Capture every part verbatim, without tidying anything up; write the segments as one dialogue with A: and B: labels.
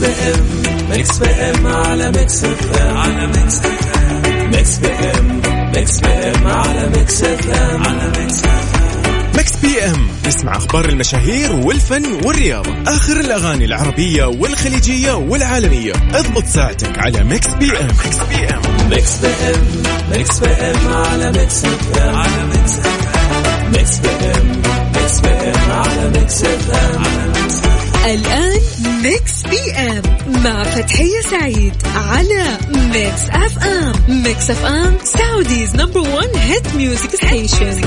A: بي ام ميكس بي ام على ميكس اف ام على ميكس اف ام ميكس بي ام ميكس بي ام على ميكس اف ام على ميكس اف ام.
B: ميكس بي ام اسمع اخبار المشاهير والفن والرياضة، اخر الاغاني العربية والخليجية والعالمية. اضبط ساعتك على ميكس بي ام. ميكس بي ام
A: ميكس بي ام ميكس بي ام على ميكس اف ام على ميكس اف ام ميكس بي ام ميكس بي ام على ميكس اف ام على ميكس اف ام.
C: الآن ميكس بي ام مع فتحية سعيد على ميكس اف ام. ميكس اف ام سعوديز نمبر وان هيت ميوزك ستيشن.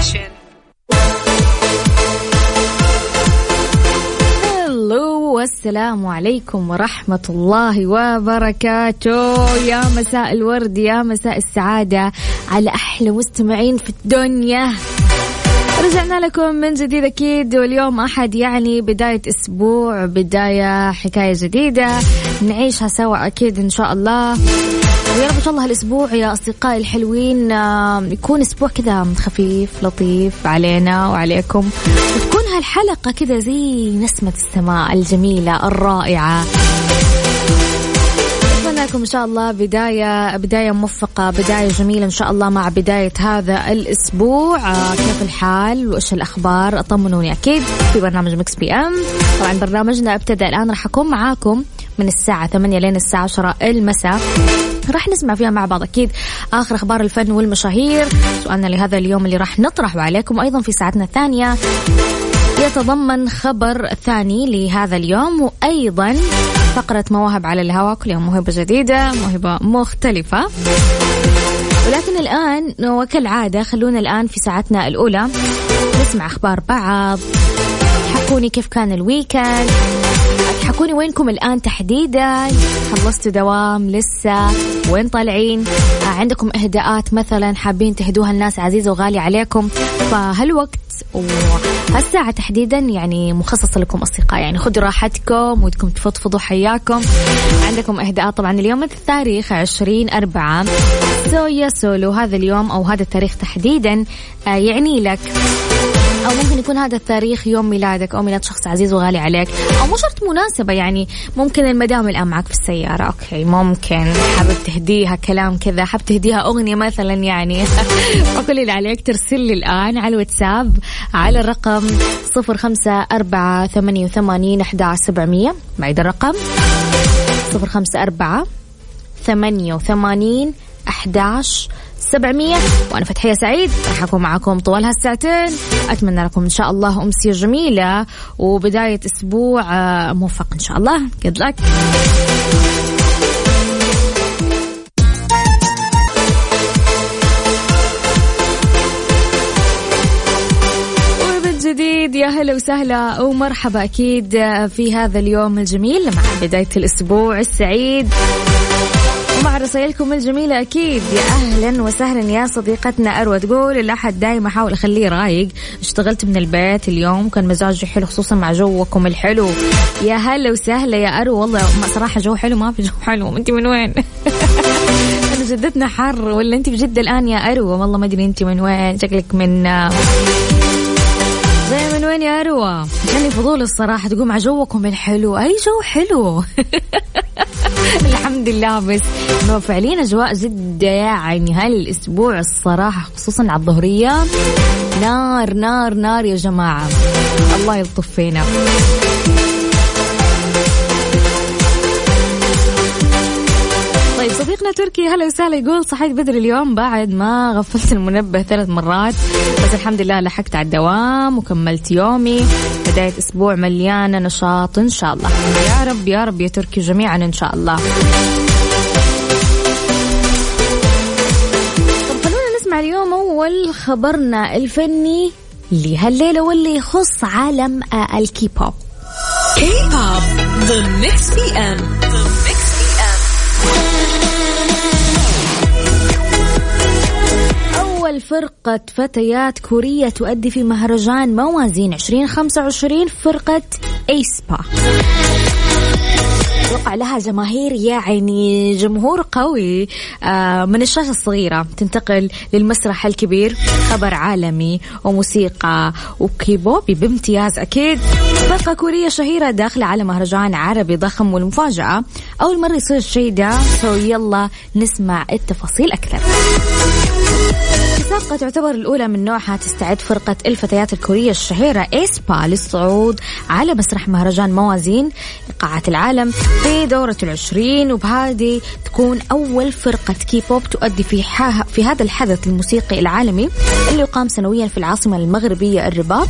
D: والسلام عليكم ورحمة الله وبركاته. يا مساء الورد، يا مساء السعادة على أحلى مستمعين في الدنيا. رجعنا لكم من جديد أكيد، واليوم أحد يعني بداية أسبوع، بداية حكاية جديدة نعيشها سوا أكيد إن شاء الله. ويا رب إن شاء الله هالأسبوع يا أصدقائي الحلوين يكون أسبوع كذا خفيف لطيف علينا وعليكم، وتكون هالحلقة كذا زي نسمة السماء الجميلة الرائعة. أتمنى لكم إن شاء الله بداية بداية موفقة، بداية جميلة إن شاء الله مع بداية هذا الأسبوع. كيف الحال وإيش الأخبار؟ أطمنوني أكيد في برنامج ميكس بي أم. طبعا برنامجنا ابتدأ الآن، راح أكون معاكم من الساعة ثمانية لين الساعة عشرة المساء، راح نسمع فيها مع بعض أكيد آخر أخبار الفن والمشاهير. سؤالنا لهذا اليوم اللي راح نطرحه عليكم أيضا في ساعتنا الثانية يتضمن خبر ثاني لهذا اليوم، وأيضا فقرة مواهب على الهواء، كل يوم موهبة جديدة، موهبة مختلفة. ولكن الآن وكالعادة خلونا الآن في ساعتنا الأولى نسمع أخبار بعض. حكوني كيف كان الويكند، حكوني وينكم الآن تحديدا، خلصتوا دوام لسه، وين طالعين، عندكم إهداءات مثلا حابين تهدوها الناس عزيزة وغالية عليكم، فهالوقت وهالساعة تحديدا يعني مخصصة لكم أصدقاء، يعني خذوا راحتكم ودكم تفضفضوا حياكم. عندكم إهداءات طبعا اليوم التاريخ عشرين أربعة سويا سولو، هذا اليوم أو هذا التاريخ تحديدا يعني لك، أو ممكن يكون هذا التاريخ يوم ميلادك أو ميلاد شخص عزيز وغالي عليك، أو مو شرط مناسبة، يعني ممكن المدام الآن معك في السيارة، أوكي ممكن حابب تهديها كلام كذا، حابب تهديها أغنية مثلا، يعني وكل اللي عليك ترسل لي الآن على الواتساب على الرقم صفر خمسة أربعة ثمانية وثمانين أحد عشر سبعمية. بعيد الرقم صفر خمسة أربعة ثمانية وثمانين أحد عشر سبعمية. وأنا فتحية سعيد راح أكون معكم طوال هالساعتين. أتمنى لكم إن شاء الله أمسية جميلة وبداية أسبوع موفق إن شاء الله. good luck. جديد يا هلا وسهلا ومرحبا أكيد في هذا اليوم الجميل مع بداية الأسبوع السعيد ومع رسائلكم الجميلة أكيد. يا أهلا وسهلا يا صديقتنا أروى، تقول الأحد دايما أحاول أخليه رايق، اشتغلت من البيت اليوم كان مزاجي حلو خصوصا مع جوكم الحلو. يا هلا وسهلا يا أروى، والله صراحة جو حلو، ما في جو حلو. أنت من وين؟ أنا جدتنا حر، ولا أنت بجدة الآن يا أروى؟ والله ما أدري أنت من وين، شكلك من زي من وين يا أروى؟ جاني فضول الصراحة، تقول مع جوكم الحلو، أي جو حلو. الحمد لله، بس إنه فعليا أجواء جدة يعني هالأسبوع الصراحة خصوصا على الظهرية نار نار نار يا جماعة، الله يلطف فينا. طيب صديقنا تركي هلا وسهلا، يقول صحيت بدري اليوم بعد ما غفلت المنبه ثلاث مرات، بس الحمد لله لحقت على الدوام وكملت يومي. بداية أسبوع مليانة نشاط إن شاء الله. يا رب يا رب يا تركي جميعا إن شاء الله. طب خلونا نسمع اليوم أول خبرنا الفني لهالليلة واللي يخص عالم الكي بوب.
C: كي بوب The Mix بي إم.
D: أول فرقة فتيات كورية تؤدي في مهرجان موازين عشرين خمسة وعشرين، فرقة إيسبا. وقع لها جماهير، يعني جمهور قوي من الشاشة الصغيرة تنتقل للمسرح الكبير. خبر عالمي وموسيقى وكيبوبي بامتياز. أكيد فرقة كورية شهيرة داخلة على مهرجان عربي ضخم، والمفاجأة أول مرة يصير الشيء ده، سو يلا نسمع التفاصيل أكثر. الفرقة تعتبر الأولى من نوعها تستعد فرقة الفتيات الكورية الشهيرة إيسبا للصعود على مسرح مهرجان موازين لقاعات العالم في دورة العشرين، وبهذه تكون أول فرقة كيبوب تؤدي في, في هذا الحدث الموسيقي العالمي اللي يقام سنويا في العاصمة المغربية الرباط.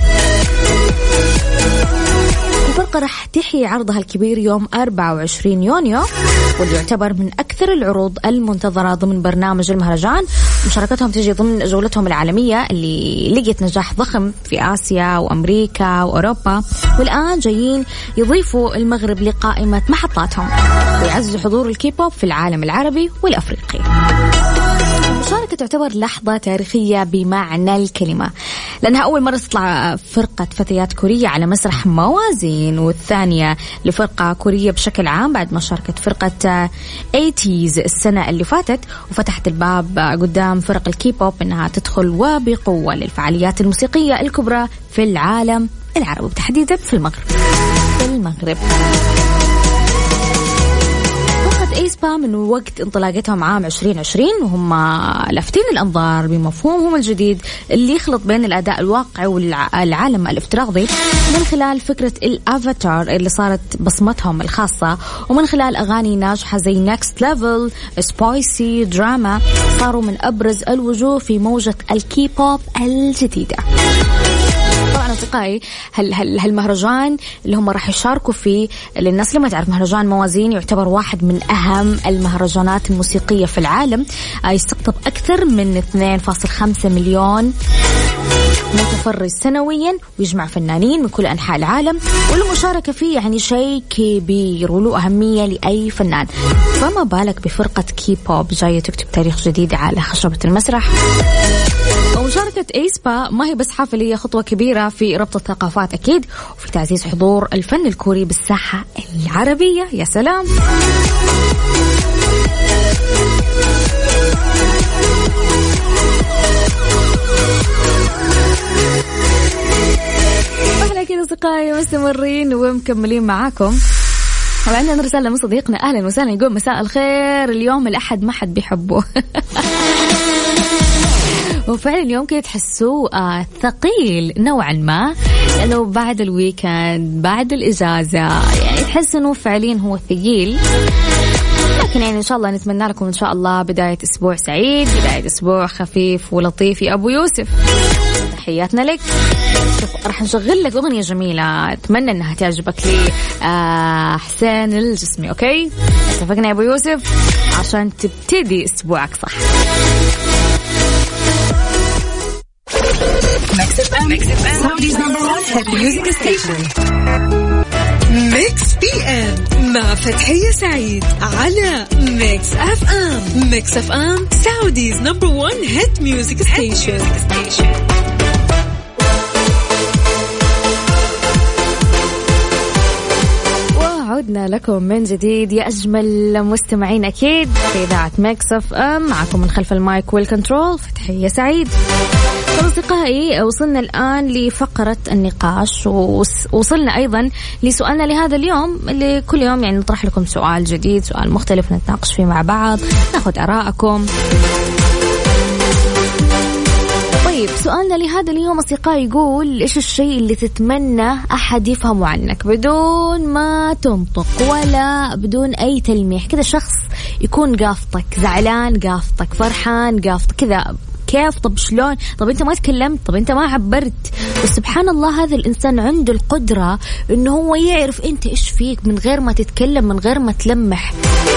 D: الفرقة راح تحيي عرضها الكبير يوم أربعة وعشرين يونيو، واللي يعتبر من أكثر العروض المنتظرة ضمن برنامج المهرجان. مشاركتهم تجي ضمن جولتهم العالمية اللي لقيت نجاح ضخم في آسيا وأمريكا وأوروبا، والآن جايين يضيفوا المغرب لقائمة محطاتهم ويعززوا حضور الكيبوب في العالم العربي والأفريقي. المشاركة تعتبر لحظة تاريخية بمعنى الكلمة، لأنها أول مرة تطلع فرقة فتيات كورية على مسرح موازين، والثانية لفرقة كورية بشكل عام بعد ما شاركت فرقة ثمانينات السنة اللي فاتت، وفتحت الباب قدام فرق الكيبوب أنها تدخل وبقوة للفعاليات الموسيقية الكبرى في العالم العربي، وتحديدا في المغرب. في المغرب إيسبا من وقت انطلاقتهم عام عشرين عشرين وهم لافتين الأنظار بمفهومهم الجديد اللي يخلط بين الأداء الواقعي والعالم الافتراضي من خلال فكرة الأفاتار اللي صارت بصمتهم الخاصة، ومن خلال أغاني ناجحة زي Next Level, Spicy, Drama صاروا من أبرز الوجوه في موجة الكيبوب الجديدة. طبعا أصدقائي هالمهرجان اللي هم راح يشاركوا فيه، للناس اللي ما تعرف مهرجان موازين يعتبر واحد من أهم المهرجانات الموسيقية في العالم، يستقطب أكثر من اثنين فاصلة خمسة مليون متفرج سنويا، ويجمع فنانين من كل أنحاء العالم، والمشاركة فيه يعني شيء كبير وله أهمية لأي فنان. فما بالك بفرقة كيبوب جاية تكتب تاريخ جديد على خشبة المسرح. ومشاركة إيسبا ما هي بس حفلية، خطوة كبيرة في ربط الثقافات أكيد، وفي تعزيز حضور الفن الكوري بالساحة العربية. يا سلام. أهلا كده أصدقائي، مستمرين ومكملين معاكم. وعندنا رسالة من صديقنا، أهلا وسهلا، يقول مساء الخير، اليوم الأحد ما حد بيحبه. وفعلا اليوم كده تحسوه آه ثقيل نوعا ما، لأنه بعد الويكند بعد الإجازة يعني تحس أنه فعليا هو ثقيل، لكن يعني إن شاء الله نتمنى لكم إن شاء الله بداية أسبوع سعيد، بداية أسبوع خفيف ولطيف. يا أبو يوسف تحياتنا لك. شوف راح نشغل لك أغنية جميلة أتمنى أنها تعجبك لي آه حسين الجسمي. أوكي اتفقنا يا أبو يوسف عشان تبتدي أسبوعك صح.
C: Saudi's number one hit music station. Mix بي إم مع فتحية سعيد على Mix إف إم. Mix إف إم Saudi's number one hit music station.
D: عدنا لكم من جديد يا أجمل مستمعين أكيد في إذاعة ميكس إف إم، معكم من خلف المايك والكنترول فتحية سعيد. أصدقائي وصلنا الآن لفقرة النقاش، ووصلنا أيضا لسؤالنا لهذا اليوم اللي كل يوم يعني نطرح لكم سؤال جديد، سؤال مختلف نتناقش فيه مع بعض، ناخذ آراءكم. طيب سؤالنا لهذا اليوم أصدقائي يقول إيش الشيء اللي تتمنى أحد يفهمه عنك بدون ما تنطق ولا بدون أي تلميح، كذا شخص يكون قافطك، زعلان قافطك، فرحان قافطك، كذا كيف؟ طب شلون؟ طب أنت ما تكلمت، طب أنت ما عبرت، وسبحان الله هذا الإنسان عنده القدرة إنه هو يعرف أنت إيش فيك من غير ما تتكلم، من غير ما تلمح.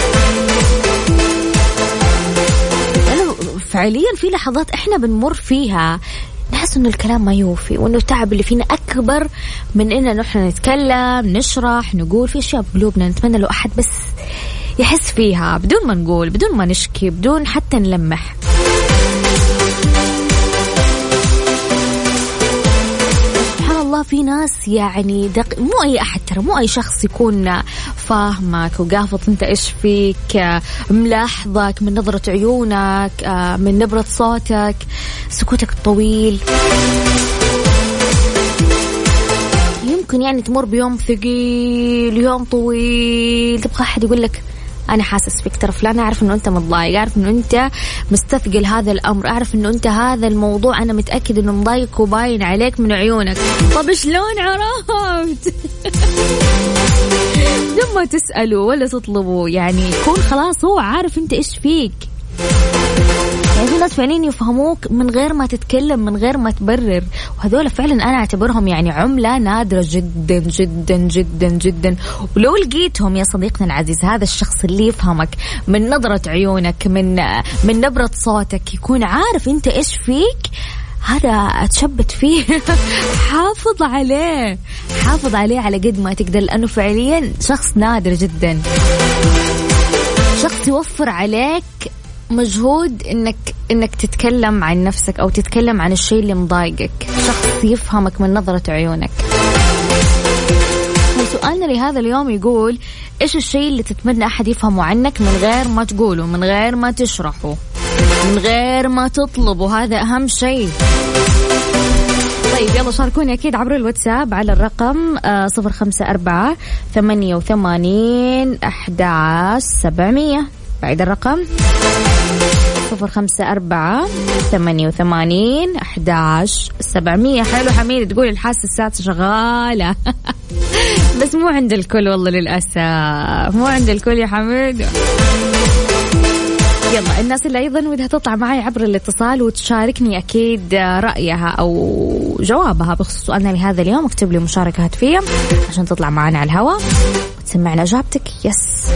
D: فعليا في لحظات احنا بنمر فيها نحس انه الكلام ما يوفي، وانه التعب اللي فينا اكبر من اننا نحن نتكلم نشرح نقول في اشياء بقلوبنا نتمنى لو احد بس يحس فيها بدون ما نقول، بدون ما نشكي، بدون حتى نلمح. سبحان الله الله في ناس يعني دق... مو أي أحد ترى، مو أي شخص يكون فاهمك وقافط أنت إيش فيك، ملاحظك من نظرة عيونك، من نبرة صوتك، سكوتك الطويل. يمكن يعني تمر بيوم ثقيل، يوم طويل، تبغى أحد يقول لك أنا حاسس فيك ترى فلان، أعرف إنه أنت متضايق، أعرف إنه أنت مستثقل هذا الأمر، أعرف إنه أنت هذا الموضوع أنا متأكد إنه مضايق وباين عليك من عيونك. طب شلون عرفت؟ لما تسألوا ولا تطلبوا يعني يكون خلاص هو عارف أنت إيش فيك. يعني في ناس فعليا يفهموك من غير ما تتكلم، من غير ما تبرر، وهذول فعلا أنا أعتبرهم يعني عملة نادرة جدا جدا جدا جدا. ولو لقيتهم يا صديقنا العزيز هذا الشخص اللي يفهمك من نظرة عيونك، من من نبرة صوتك، يكون عارف أنت إيش فيك، هذا أتشبت فيه. حافظ عليه، حافظ عليه على قد ما تقدر، لأنه فعليا شخص نادر جدا، شخص يوفر عليك مجهود انك انك تتكلم عن نفسك او تتكلم عن الشيء اللي مضايقك، شخص يفهمك من نظرة عيونك. سؤالنا لهذا اليوم يقول ايش الشيء اللي تتمنى احد يفهمه عنك من غير ما تقوله، من غير ما تشرحه، من غير ما تطلبه؟ هذا اهم شيء. طيب يلا شاركوني أكيد عبر الواتساب على الرقم صفر خمسة أربعة ثمانية وثمانين أحد عشر سبعمية. بعد الرقم صفر خمسة أربعة ثمانية وثمانين أحد عشر سبعمية. حلو حميد تقول الحاسة السادسة شغالة. بس مو عند الكل والله للأسف، مو عند الكل يا حميد. يلا الناس اللي أيضا ودها تطلع معي عبر الاتصال وتشاركني أكيد رأيها أو جوابها بخصوص سؤالنا لهذا اليوم، اكتب لي مشاركة هاتفية عشان تطلع معنا على الهواء وتسمعنا إجابتك. يس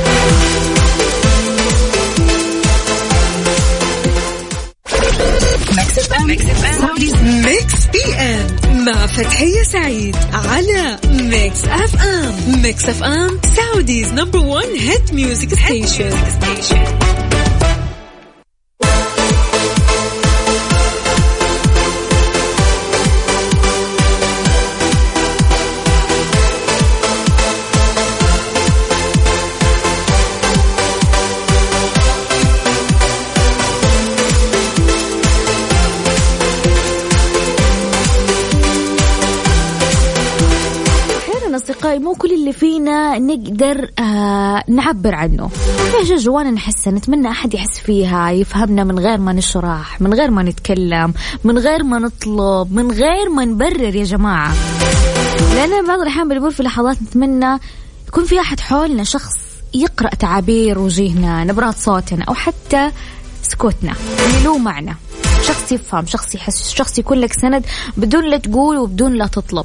C: ميكس بي ام مع فتحية سعيد على ميكس اف ام. ميكس اف ام سعوديز نمبر ون هيت ميوزك ستيشن.
D: مو كل اللي فينا نقدر آه نعبر عنه، في أشياء جوانا نحسها نتمنى أحد يحس فيها، يفهمنا من غير ما نشرح، من غير ما نتكلم، من غير ما نطلب، من غير ما نبرر يا جماعة. لأن بعض الأحيان بنقول في لحظات نتمنى يكون في أحد حولنا، شخص يقرأ تعابير وجهنا، نبرات صوتنا، أو حتى سكوتنا اللي له معنى، شخص يفهم، شخص يحس، شخص يكون لك سند بدون لا تقول وبدون لا تطلب.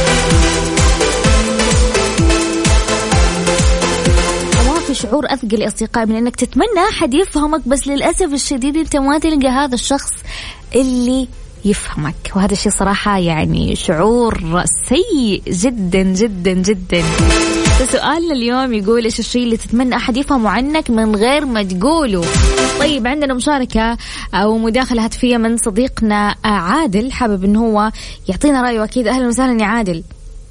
D: شعور أثقل يا أصدقائي من أنك تتمنى أحد يفهمك، بس للأسف الشديد أنت ما تلقى هذا الشخص اللي يفهمك، وهذا الشيء صراحة يعني شعور سيء جدا جدا جدا. فسؤالنا اليوم يقول إيش الشيء اللي تتمنى أحد يفهمه عنك من غير ما تقوله؟ طيب عندنا مشاركة أو مداخلة هاتفية من صديقنا عادل، حابب إن هو يعطينا رأيه. أكيد أهلا وسهلا يا عادل.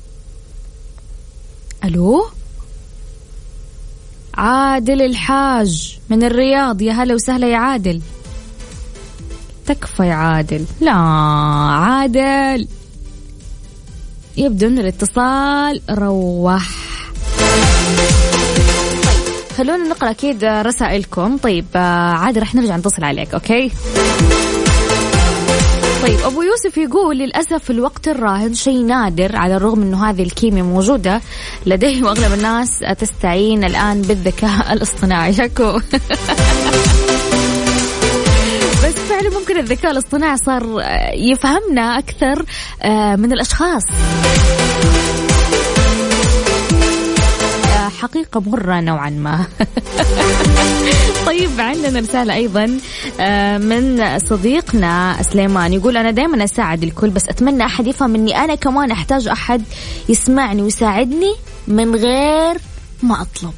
D: ألو عادل الحاج من الرياض، يا هلا وسهلا يا عادل. تكفى يا عادل، لا عادل يبدو ان الاتصال روح. طيب خلونا نقرأ أكيد رسائلكم. طيب عادل رح نرجع نتصل عليك أوكي. طيب أبو يوسف يقول للأسف الوقت الراهن شيء نادر، على الرغم أنه هذه الكيمياء موجودة لديه وأغلب الناس تستعين الآن بالذكاء الاصطناعي. شكو بس فعلا ممكن الذكاء الاصطناعي صار يفهمنا أكثر من الأشخاص، حقيقة مرة نوعا ما. طيب عندنا رسالة أيضا من صديقنا سليمان يقول أنا دائما أساعد الكل، بس أتمنى أحد يفهم أني أنا كمان أحتاج أحد يسمعني ويساعدني من غير ما أطلب.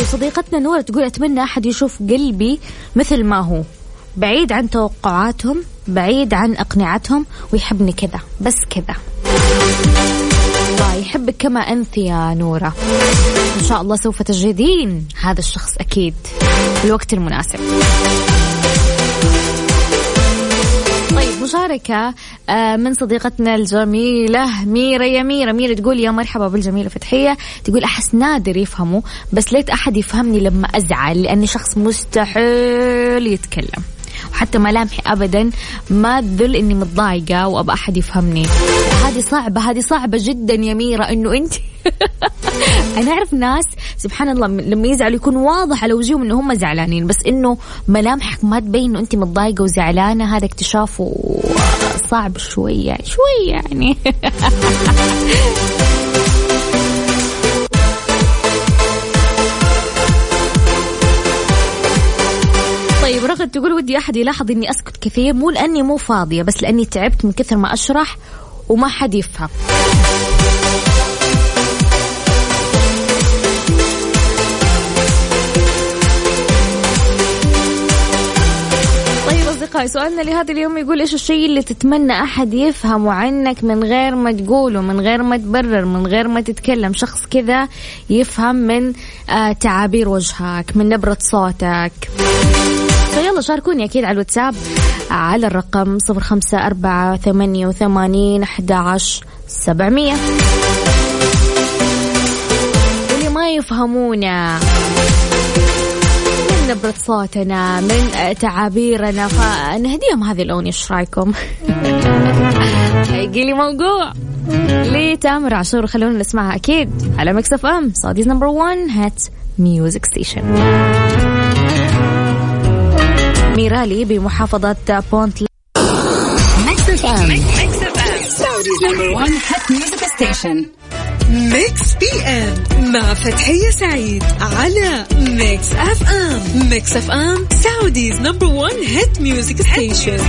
D: صديقتنا نورة تقول أتمنى أحد يشوف قلبي مثل ما هو، بعيد عن توقعاتهم، بعيد عن أقنعتهم، ويحبني كذا بس كذا. الله يحبك كما أنت يا نورة، إن شاء الله سوف تجدين هذا الشخص أكيد في الوقت المناسب. طيب مشاركة من صديقتنا الجميلة ميرا. يا ميرا ميرا تقول يا مرحبا بالجميلة فتحية، تقول أحس نادر يفهموا، بس ليت أحد يفهمني لما أزعل، لأني شخص مستحيل يتكلم، وحتى ملامحي أبدا ما تدل إني متضايقة وأبقى أحد يفهمني. هذه صعبة، هذه صعبة جدا يا ميرا إنه أنت أنا أعرف ناس سبحان الله لما يزعلوا يكون واضح على وجههم إنه هم زعلانين، بس إنه ملامحك ما تبين إنه أنت متضايقة وزعلانة، هذا اكتشافه صعب شوية شوية يعني. طيب رغد تقول ودي أحد يلاحظ إني أسكت كثير، مو لأني مو فاضية، بس لأني تعبت من كثر ما أشرح وما حد يفهم. طيب أصدقائي سؤالنا لهذا اليوم يقول إيش الشيء اللي تتمنى أحد يفهمه عنك من غير ما تقوله، من غير ما تبرر، من غير ما تتكلم، شخص كذا يفهم من آه تعابير وجهك، من نبرة صوتك. فيلا شاركوني أكيد على الواتساب على الرقم صفر خمسة أربعة ثمانية وثمانين أحد عشر سبعمية. واللي ما يفهمونا من نبرة صوتنا، من تعابيرنا، فنهديهم هذه الأغنية. إيش رايكم؟ هيجي لي موضوع لتامر عاشور، خلونا نسمعها أكيد على ميكس اف ام سعوديز نمبر وان هات ميوزك ستيشن. ميرالي بمحافظة بونت.
E: ميكس اف ام سعوديز نمبر وان هات ميوزك ستيشن.
C: ميكس بي ام مع فتحية سعيد على ميكس اف ام. ميكس اف ام سعوديز نمبر وان هات ميوزك ستيشن.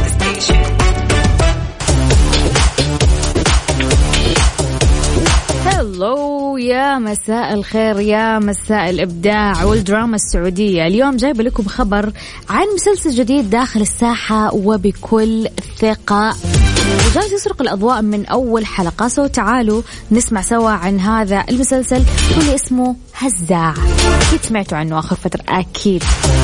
D: هلو يا مساء الخير، يا مساء الإبداع والدراما السعودية. اليوم جايبة لكم خبر عن مسلسل جديد داخل الساحة وبكل ثقة، وجاي يسرق الأضواء من أول حلقة. سو تعالوا نسمع سوا عن هذا المسلسل واللي اسمه هزاع. أكيد سمعتوا عنه آخر فترة أكيد.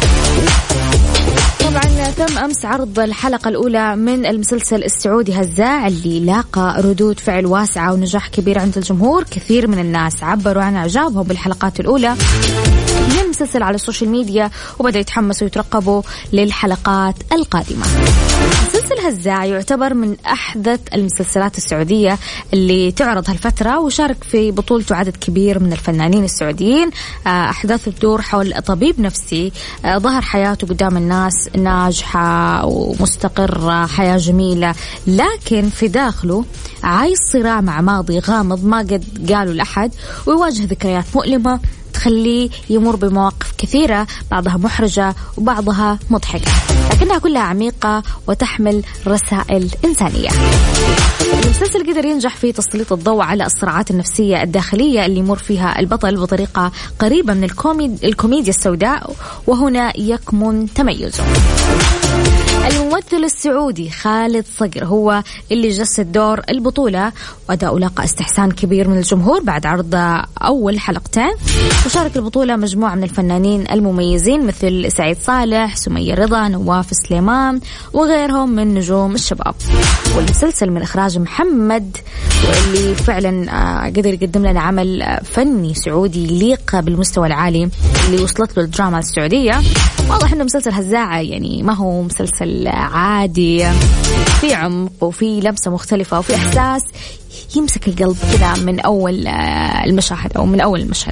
D: طبعا تم أمس عرض الحلقة الأولى من المسلسل السعودي هزاع، اللي لاقى ردود فعل واسعة ونجاح كبير عند الجمهور. كثير من الناس عبروا عن إعجابهم بالحلقات الأولى من المسلسل على السوشيال ميديا، وبدأوا يتحمسوا ويترقبوا للحلقات القادمة. مسلسل هزاع يعتبر من أحدث المسلسلات السعودية اللي تعرض هالفترة، وشارك في بطولته عدد كبير من الفنانين السعوديين. أحداثه تدور حول طبيب نفسي ظهر حياته قدام الناس ناجحة ومستقرة، حياة جميلة، لكن في داخله عايش صراع مع ماضي غامض ما قد قالوا لأحد، ويواجه ذكريات مؤلمة تخليه يمر بمواقف كثيرة، بعضها محرجة وبعضها مضحكة، لكنها كلها عميقة وتحمل رسائل إنسانية. المسلسل قدر ينجح في تسليط الضوء على الصراعات النفسية الداخلية اللي يمر فيها البطل بطريقة قريبة من الكوميد الكوميديا السوداء، وهنا يكمن تميزه. الممثل السعودي خالد صقر هو اللي جسد دور البطولة، وأداؤه لاقى استحسان كبير من الجمهور بعد عرض أول حلقتين. وشارك البطولة مجموعة من الفنانين المميزين مثل سعيد صالح، سمية رضا، نواف سليمان وغيرهم من نجوم الشباب. والمسلسل من إخراج محمد، واللي فعلا قدر يقدم لنا عمل فني سعودي يليق بالمستوى العالي اللي وصلت له الدراما السعودية. واضح إنه مسلسل هزاع يعني ما هو مسلسل عادي، في عمق وفي لمسة مختلفة وفي إحساس يمسك القلب كذا من أول المشاهد أو من أول المشهد.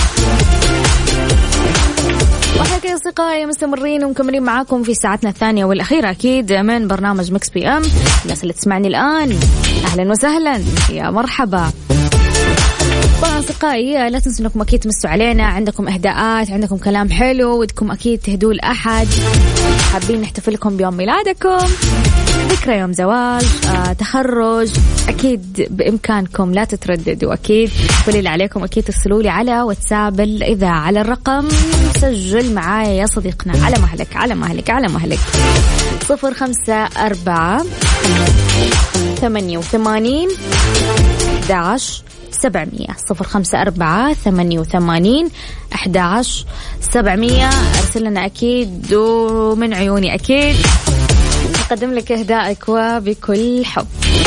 D: وإحنا كده أصدقائي مستمرين ومكملين معاكم في ساعتنا الثانية والأخيرة أكيد من برنامج ميكس بي أم. الناس اللي تسمعني الآن أهلا وسهلا، يا مرحبا. طبعا أصدقائي لا تنسوا أنكم أكيد تمسوا علينا، عندكم إهداءات، عندكم كلام حلو، ودكم أكيد تهدوا لأحد، حابين نحتفل لكم بيوم ميلادكم، ذكرى يوم زواج، آه، تخرج، أكيد بإمكانكم لا تترددوا. أكيد كل اللي عليكم أكيد ترسلوا لي على واتساب الإذاعة على الرقم، سجل معايا يا صديقنا على مهلك على مهلك على مهلك صفر خمسة أربعة ثمانية وثمانين أحد عشر سبعمية صفر خمسة أربعة ثمانية وثمانين أحد عشر سبعمية. أرسل لنا أكيد ومن عيوني أكيد أقدم لك إهدائك وبكل حب.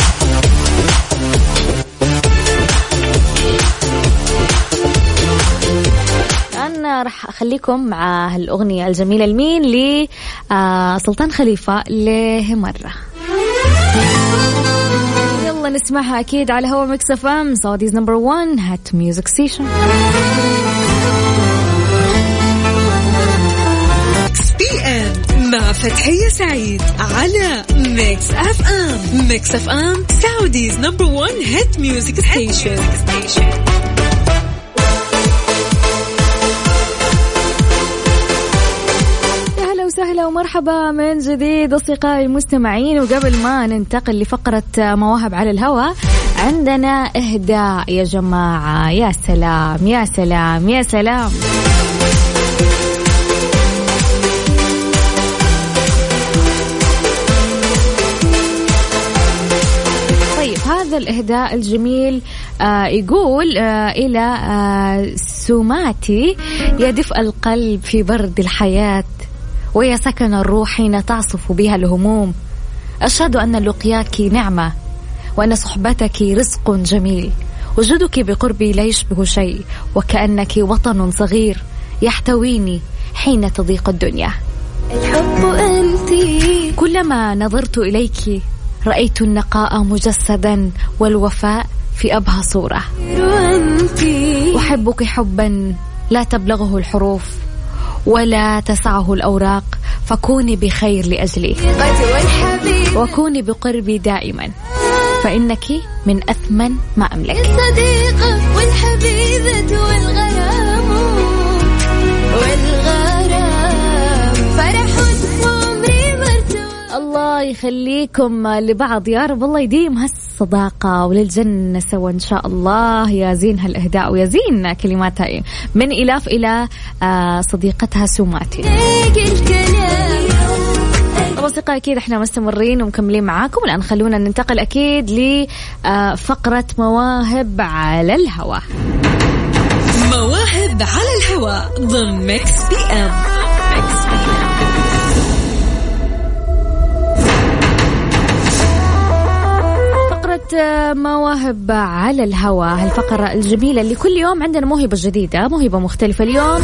D: أنا راح أخليكم مع هالأغنية الجميلة المين لسلطان خليفة له مرة، يلا نسمعها أكيد على هوا ميكس اف ام سعوديز نمبر وان هات ميوزك ستيشن.
C: ميكس بي ام مع فتحية سعيد على ميكس اف ام. ميكس اف ام سعوديز نمبر وان هات ميوزك ستيشن.
D: وسهلا ومرحبا من جديد أصدقائي المستمعين. وقبل ما ننتقل لفقرة مواهب على الهواء، عندنا إهداء يا جماعة. يا سلام يا سلام يا سلام. طيب هذا الإهداء الجميل آه يقول آه إلى آه سماتي، يا دفء القلب في برد الحياة، ويا سكن الروح حين تعصف بها الهموم. أشهد أن لقياك نعمة، وأن صحبتك رزق جميل، وجودك بقربي لا يشبه شيء، وكأنك وطن صغير يحتويني حين تضيق الدنيا. الحب أنت، كلما نظرت إليك رأيت النقاء مجسدا والوفاء في أبهى صورة. أحبك حبا لا تبلغه الحروف ولا تسعه الأوراق، فكوني بخير لأجلي، وكوني بقربي دائما، فإنك من أثمن ما أملك. الصديقة والحبيبة والغرام والغرام فرح عمري مرتوى. الله يخليكم لبعض يا رب، الله يديم هالصداقة وللجنة سوا إن شاء الله. يا زين هالإهداء ويا زين كلماتها من إلاف إلى صديقتها سماتي. طبعا أصدقائي أكيد إحنا مستمرين ومكملين معاكم، والآن خلونا ننتقل أكيد لفقرة مواهب على الهواء.
C: مواهب على الهواء ضمن ميكس بي ام. ميكس بي ام.
D: مواهب على الهواء، هالفقرة الجميلة اللي كل يوم عندنا موهبة جديدة، موهبة مختلفة. اليوم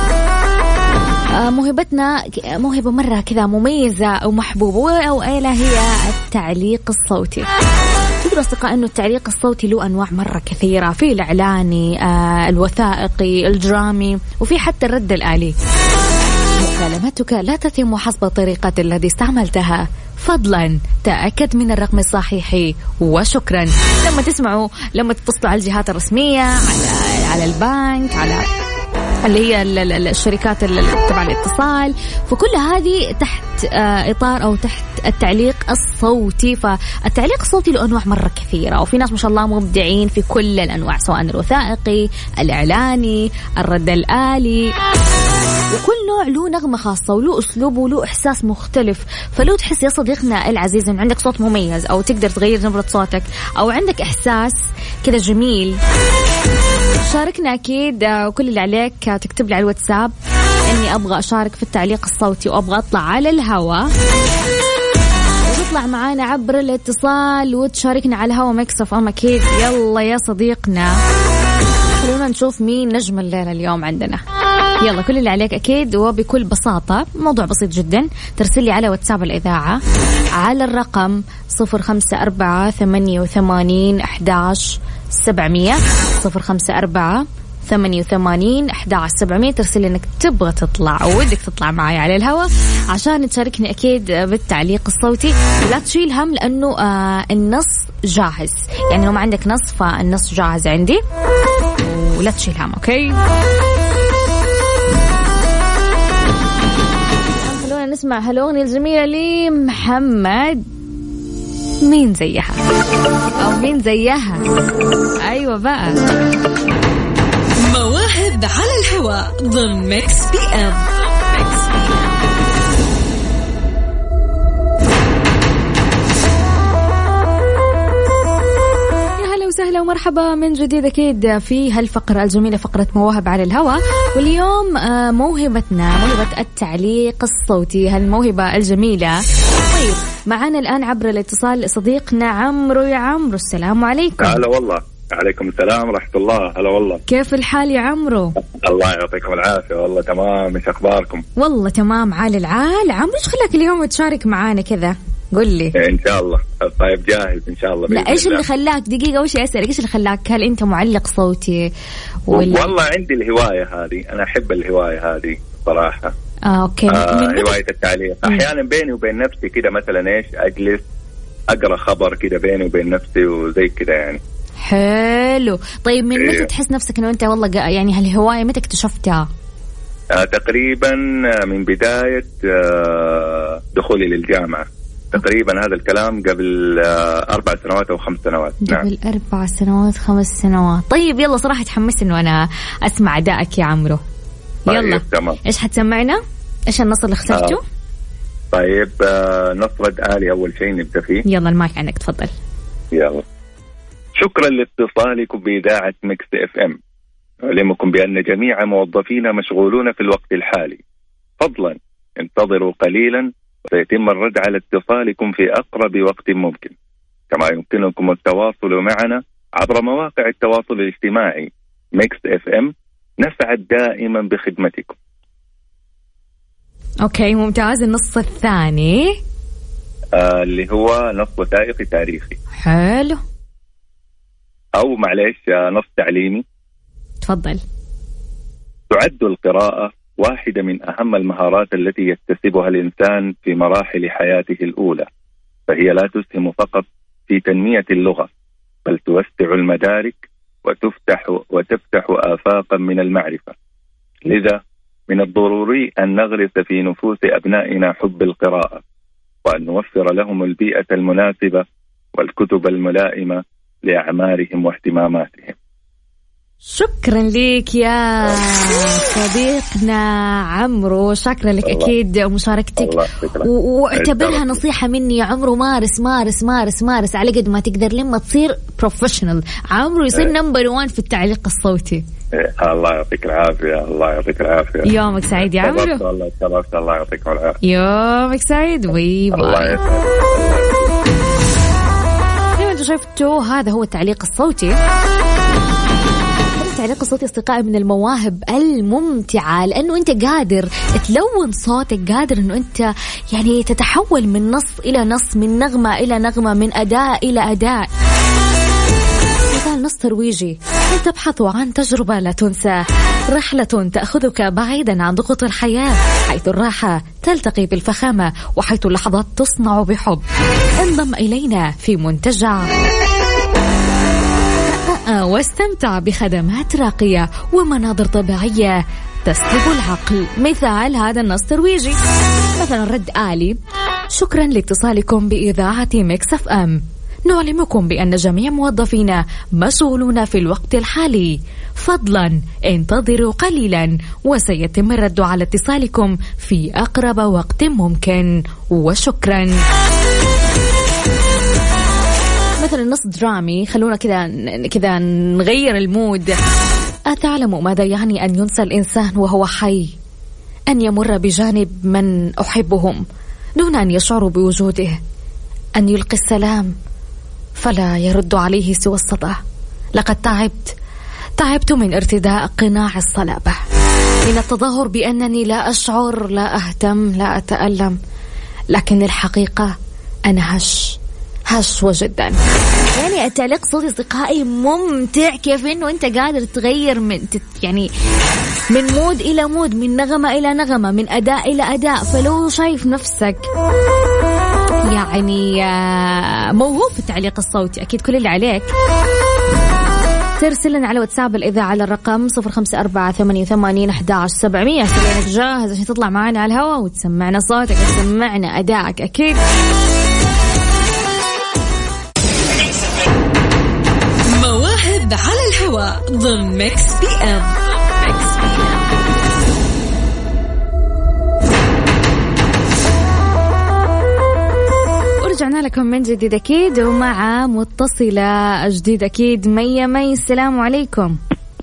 D: موهبتنا موهبة مرة كذا مميزة ومحبوبة، أو ألا هي التعليق الصوتي. تدروا أصدقاء أنه التعليق الصوتي له أنواع مرة كثيرة، في الإعلاني، الوثائقي، الدرامي، وفي حتى الرد الآلي. مكالمتك لا تتم حسب الطريقة التي استعملتها، فضلا تأكد من الرقم الصحيح وشكرا. لما تسمعوا لما تتصلوا على الجهات الرسمية، على على البنك، على اللي هي الشركات تبع الاتصال، فكل هذه تحت إطار أو تحت التعليق الصوتي. فالتعليق الصوتي له أنواع مرة كثيرة، وفي ناس ما شاء الله مبدعين في كل الأنواع، سواء الوثائقي، الإعلاني، الرد الآلي، وكل نوع له نغمة خاصة وله أسلوب وله إحساس مختلف. فلو تحس يا صديقنا العزيز إن عندك صوت مميز، أو تقدر تغير نبرة صوتك، أو عندك إحساس كذا جميل، شاركنا أكيد. وكل اللي عليك تكتب لي على الواتساب إني أبغى أشارك في التعليق الصوتي وأبغى أطلع على الهواء، وتطلع معانا عبر الاتصال وتشاركنا على الهواء ميكس اف ام أكيد. يلا يا صديقنا خلونا نشوف مين نجم الليلة اليوم عندنا. يلا كل اللي عليك أكيد وبكل بساطة موضوع بسيط جدا، ترسلي على واتساب الإذاعة على الرقم صفر خمسة أربعة ثمانية وثمانين أحد عشر سبعمية صفر خمسة أربعة ثمانية وثمانين أحد عشر سبعمية. ترسلي إنك تبغى تطلع أو ودك تطلع معي على الهواء عشان تشاركني أكيد بالتعليق الصوتي. لا تشيل هم لأنه آه النص جاهز، يعني لو ما عندك نص فالنص جاهز عندي، ولا تشيل هم. أوكي خلونا نسمع هالأغنية الجميلة لمحمد. مين زيها أو مين زيها؟ أيوة بقى.
C: مواهب على الهواء ضمن ميكس بي ام.
D: سهلا ومرحبا من جديد أكيد في هالفقرة الجميلة، فقرة مواهب على الهواء. واليوم موهبتنا موهبة التعليق الصوتي، هالموهبة الجميلة. طيب معنا الآن عبر الاتصال صديقنا عمرو. يا عمرو السلام عليكم.
F: هلا والله. عليكم السلام ورحمة الله. هلا والله.
D: كيف الحال يا عمرو؟
F: الله يعطيكم العافية. والله تمام. ايش أخباركم؟
D: والله تمام عال العال. عمرو ايش خلاك اليوم تشارك معانا كذا؟ قل لي.
F: إن شاء الله. طيب جاهز إن شاء الله.
D: لا إيش اللي خلاك دقيقة وش أسألك إيش اللي خلاك؟ هل أنت معلق صوتي ولا؟
F: والله عندي الهواية هذه، أنا أحب الهواية هذه صراحة.
D: آه أوكي.
F: آه هواية التعليق. أحيانا بيني وبين نفسي كده مثلا إيش أجلس أقرأ خبر كده بيني وبين نفسي وزي كده يعني.
D: حلو. طيب من
F: إيه.
D: متى تحس نفسك إنه أنت والله يعني هالهواية متى اكتشفتها؟
F: آه تقريبا من بداية آه دخولي للجامعة. تقريبا هذا الكلام قبل أربع سنوات أو خمس سنوات.
D: قبل
F: نعم.
D: أربع سنوات خمس سنوات. طيب يلا صراحة تحمست إنه أنا أسمع أدائك يا عمرو. يلا.
F: طيب
D: إيش حتسمعنا؟ إيش النص اللي اخترته؟
F: آه. طيب آه نص رد آلي أول شيء نبدأ فيه.
D: يلا المايك عندك تفضل.
F: يلا. شكرا لاتصالكم بإذاعة ميكس اف ام. أعلمكم بأن جميع موظفينا مشغولون في الوقت الحالي. فضلا انتظروا قليلا سيتم الرد على اتصالكم في أقرب وقت ممكن. كما يمكنكم التواصل معنا عبر مواقع التواصل الاجتماعي ميكس اف ام. نسعد دائما بخدمتكم.
D: أوكي ممتاز. النص الثاني
F: آه اللي هو نص وثائقي تاريخي.
D: حلو.
F: أو معليش آه نص تعليمي.
D: تفضل.
F: تعد القراءة واحدة من أهم المهارات التي يكتسبها الإنسان في مراحل حياته الأولى، فهي لا تسهم فقط في تنمية اللغة بل توسع المدارك وتفتح وتفتح آفاقا من المعرفة. لذا من الضروري أن نغرس في نفوس أبنائنا حب القراءة، وأن نوفر لهم البيئة المناسبة والكتب الملائمة لأعمارهم واهتماماتهم.
D: شكرا لك يا صديقنا عمرو. شكرا لك أكيد مشاركتك، واعتبرها نصيحة مني يا عمرو. مارس مارس مارس مارس على قد ما تقدر لما تصير بروفيشنال. عمرو يصير نمبر وان في التعليق الصوتي.
F: الله يعطيك العافية. الله يعطيك العافية.
D: يومك سعيد يا عمرو.
F: الله يسلمك. الله يعطيك العافية.
D: يومك سعيد. وي باي. زي ما انتم شفتوا هذا هو التعليق الصوتي. التعليق الصوتي أصدقائي من المواهب الممتعة، لأنه أنت قادر تلون صوتك، قادر أنه أنت يعني تتحول من نص إلى نص، من نغمة إلى نغمة، من أداء إلى أداء. مثال نص ترويجي: تبحث عن تجربة لا تنسى، رحلة تأخذك بعيدا عن ضغوط الحياة، حيث الراحة تلتقي بالفخامة، وحيث اللحظات تصنع بحب. انضم إلينا في منتجع واستمتع بخدمات راقية ومناظر طبيعية تسلب العقل. مثال هذا النص ترويجي. مثلا رد آلي: شكرا لاتصالكم بإذاعة ميكس اف ام، نعلمكم بأن جميع موظفينا مشغولون في الوقت الحالي، فضلا انتظروا قليلا وسيتم الرد على اتصالكم في أقرب وقت ممكن، وشكرا. مثلا نص درامي، خلونا كذا كذا نغير المود. أتعلم ماذا يعني أن ينسى الإنسان وهو حي؟ أن يمر بجانب من أحبهم دون أن يشعروا بوجوده، أن يلقي السلام فلا يرد عليه سوى الصدى. لقد تعبت تعبت من ارتداء قناع الصلابة، من التظاهر بأنني لا أشعر، لا أهتم، لا أتألم، لكن الحقيقة أنا هش هشوة جدا. يعني التعليق صوتي أصدقائي ممتع، كيف إنه أنت قادر تغير من يعني من مود إلى مود، من نغمة إلى نغمة، من أداء إلى أداء. فلو شايف نفسك يعني موهوب في التعليق الصوتي، أكيد كل اللي عليك ترسل لنا على واتساب الإذاعة على الرقم صفر خمسة أربعة ثمانية ثمانين أحد عشر سبعمية. سلينك جاهز عشان تطلع معنا على الهواء وتسمعنا صوتك وتسمعنا أدائك أكيد.
C: مواهب على الهواء ضمن ميكس بي ام.
D: ورجعنا لكم من جديد أكيد ومع متصلة جديد أكيد. مي مي السلام عليكم.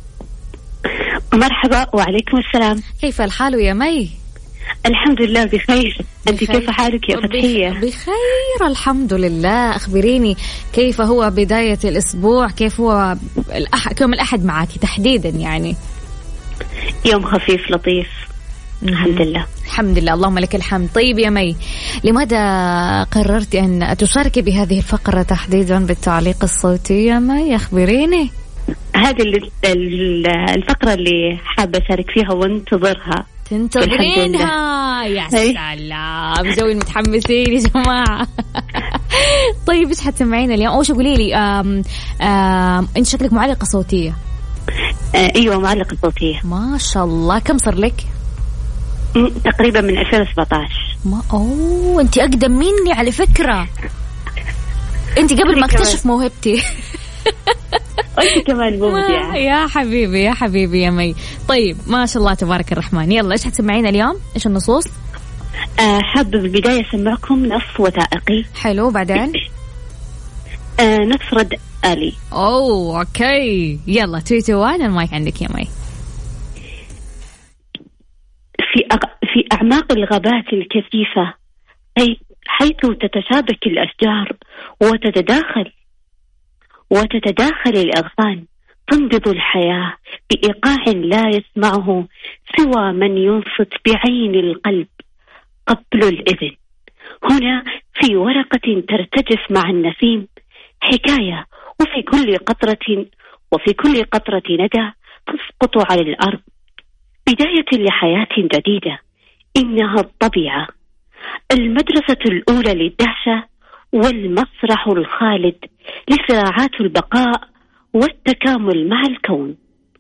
G: مرحبا. وعليكم السلام.
D: كيف الحال يا مي؟
G: الحمد لله بخير. أنت كيف حالك يا فتحية؟
D: بخير الحمد لله. أخبريني كيف هو بداية الأسبوع، كيف هو الأح... يوم الأحد معاكي تحديدا يعني؟
G: يوم خفيف لطيف الحمد لله.
D: الحمد لله اللهم لك الحمد. طيب يا مي، لماذا قررتي أن تشاركي بهذه الفقرة تحديدا بالتعليق الصوتي يا مي؟ أخبريني.
G: هذه الفقرة اللي حابة أشارك فيها وانتظرها.
D: تنتظرينها؟ يا سلام، زوي المتحمسين يا جماعة. طيب إيش حتسمعين اليوم؟ أول شيء قولي لي، آم آم أنت شكلك معلقة صوتية.
G: آه أيوة معلقة صوتية.
D: ما شاء الله. كم صار لك؟
G: تقريبا من ألفين وسبعة عشر.
D: ما أوه أنت أقدم مني على فكرة. أنت قبل ما اكتشف موهبتي.
G: أنت كمان مبدعة
D: يا حبيبي يا حبيبي يا مي. طيب ما شاء الله تبارك الرحمن. يلا إيش حتسمعين اليوم؟ إيش النصوص؟
G: أه حابة بالبداية أسمعكم نص وثائقي.
D: حلو. بعدين
G: أه نص رد آلي.
D: أوه أوكي. يلا تويتو وان المايك عندك يا مي.
G: في أغ... في أعماق الغابات الكثيفة أي حيث تتشابك الأشجار وتتداخل وتتداخل الأغصان، تنبض الحياة بإيقاع لا يسمعه سوى من ينصت بعين القلب قبل الإذن. هنا في ورقة ترتجف مع النسيم حكاية، وفي كل قطرة وفي كل قطرة ندى تسقط على الأرض بداية لحياة جديدة. إنها الطبيعة، المدرسة الأولى للدهشة والمسرح الخالد لصراعات البقاء والتكامل مع الكون.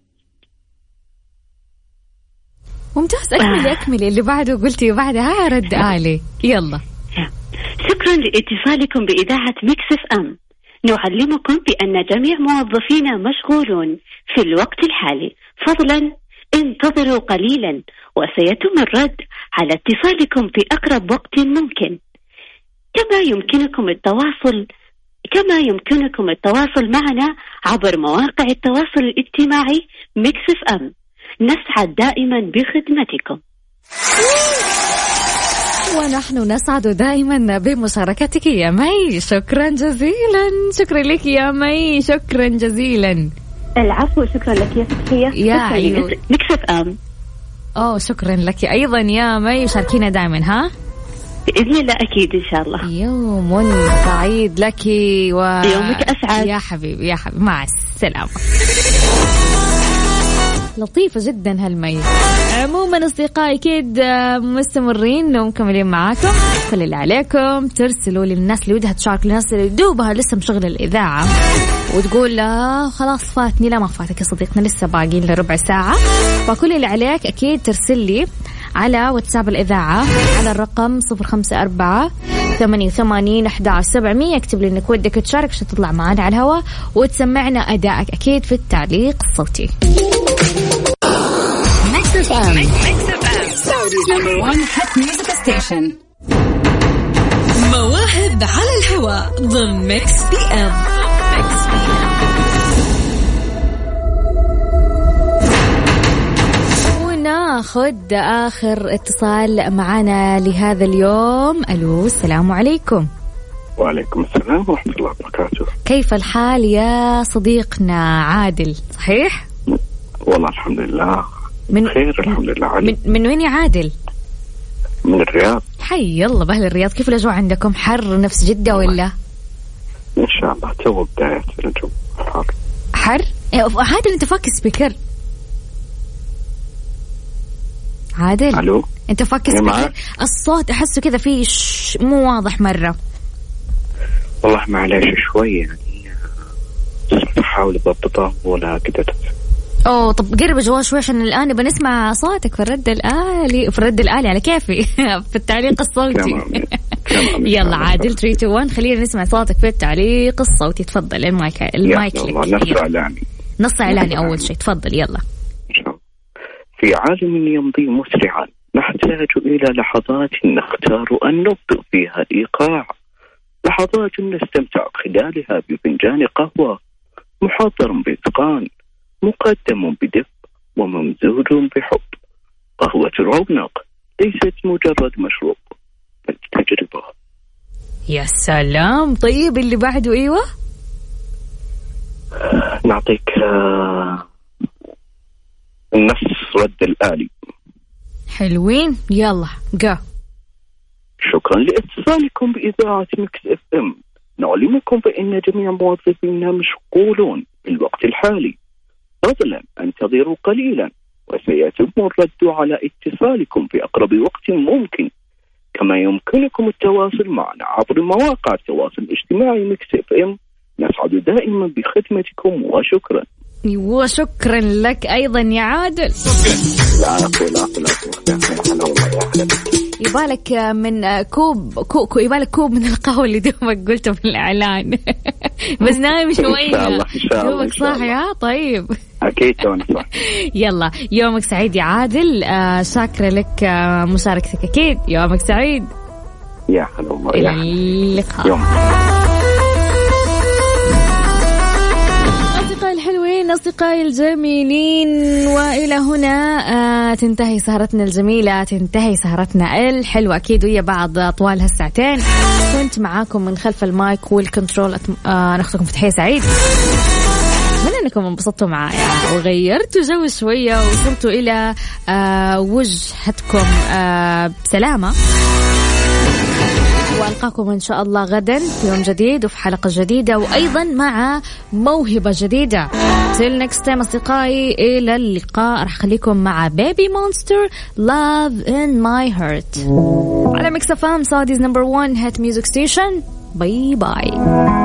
D: ممتاز. أكملي آه. أكملي اللي بعده قلتي بعدها رد آلي. يلا.
G: شكرا لاتصالكم بإذاعة ميكس اف ام. نعلمكم بأن جميع موظفينا مشغولون في الوقت الحالي، فضلا انتظروا قليلا وسيتم الرد على اتصالكم في أقرب وقت ممكن. كما يمكنكم التواصل كما يمكنكم التواصل معنا عبر مواقع التواصل الاجتماعي ميكس اف ام. نسعد دائما بخدمتكم.
D: ونحن نسعد دائما بمشاركتك يا مي. شكرا جزيلا. شكرا لك يا مي. شكرا جزيلا.
G: العفو. شكرا لك يا فتحية.
D: يا عيون
G: ميكس اف ام.
D: أوه شكرا لك أيضا يا مي. شاركينا دائما. ها
G: بإذن الله أكيد إن شاء الله.
D: يوم سعيد لك و...
G: يومك أسعد
D: يا حبيبي يا حبيبي. مع السلامة. لطيفة جدا هالمي. عموما أصدقائي أكيد مستمرين ومكملين معاكم. كل اللي عليكم ترسلوا للناس اللي ودها تشارك، للناس اللي دوبها لسه مشغلة الإذاعة وتقول لا خلاص فاتني. لا ما فاتك يا صديقنا، لسه باقي لنا ربع ساعة. فكل اللي عليك أكيد ترسل لي على واتساب الإذاعة على الرقم صفر خمسة أربعة ثمانية ثمانين أحد عشر سبعمية. اكتب لي إنك ودك تشارك عشان تطلع معنا على الهواء وتسمعنا أدائك أكيد في التعليق الصوتي.
E: ميكس اف ام. ميكس اف ام. Saudi's number one hit music station.
C: مواهب على الهواء ضمن ميكس بي ام. ميكس بي ام.
D: وناخذ آخر اتصال معنا لهذا اليوم. ألو السلام عليكم.
H: وعليكم السلام ورحمة الله وبركاته.
D: كيف الحال يا صديقنا عادل؟ صحيح؟
H: والله الحمد لله
D: من
H: خير الحمد لله. علي.
D: من, من وين يا عادل؟
H: من الرياض.
D: حي الله بأهل الرياض. كيف الأجواء عندكم؟ حر نفس جدة ولا؟
H: إن شاء الله تو بداية الجو حر.
D: حر؟ عادل أنت فاك سبيكر. عادل
H: ألو
D: أنت فاك سبيكر. الصوت أحسه كذا فيه ش... مو واضح مرة.
H: والله معليش شوي يعني أحاول أضبطها ولا كده.
D: أوه طب قرب الجوال شوي عشان الآن نبى نسمع صوتك في الرد الآلي، في الرد الآلي على كيفي في التعليق الصوتي. يلا عادل ثلاثة اثنين واحد خلينا نسمع صوتك في التعليق الصوتي. تفضل المايك المايك لك.
H: نص إعلاني
D: نص إعلاني أول شيء. تفضل يلا.
H: في عالم يمضي مسرعا نحتاج إلى لحظات نختار أن نبدأ فيها الإيقاع، لحظات نستمتع خلالها بفنجان قهوة محضر بإتقان مقدم بدفء وممزوج بحب. قهوة رونق ليست مجرد مشروب بل تجربة.
D: يا سلام. طيب اللي بعده. أيوة
H: نعطيك النص رد الآلي.
D: حلوين يلا جو.
H: شكرا لاتصالكم بإذاعة ميكس اف ام. نعلمكم بأن جميع موظفينا مشغولون في الوقت الحالي، فضلا انتظروا قليلا وسيتم الرد على اتصالكم في أقرب وقت ممكن. كما يمكنكم التواصل معنا عبر مواقع التواصل الاجتماعي ميكس اف ام. نسعد دائما بخدمتكم وشكرا.
D: وشكرا لك أيضا يا عادل.
H: لا أخو لا أخو لا أخو.
D: يبالك من كوب كوب يبالك كوب من القهوة اللي دوبك قلته في الإعلان. بس نايم شوية دوبك صاحي. ها طيب
H: أكيد تونا صح.
D: يلا يومك سعيد يا عادل. آه شاكرة لك آه مشاركتك. أكيد يومك سعيد.
H: يا هلا والله.
D: إلى اللقاء. الحلوين أصدقائي الجميلين، وإلى هنا آه تنتهي سهرتنا الجميلة، تنتهي سهرتنا الحلوة أكيد ويا بعض طوال هالساعتين. كنت معاكم من خلف المايك والكنترول آه نختكم فتحية سعيد. من أنكم انبسطتوا معايا وغيرتوا جو شوية وصلتوا إلى آه وجهتكم آه بسلامة. وألقاكم إن شاء الله غدا في يوم جديد وفي حلقة جديدة وأيضا مع موهبة جديدة. till next time أصدقائي، إلى اللقاء. راح أخليكم مع Baby Monster Love in My Heart على ميكس اف ام سعوديز نمبر وان هات ميوزك ستيشن. باي باي.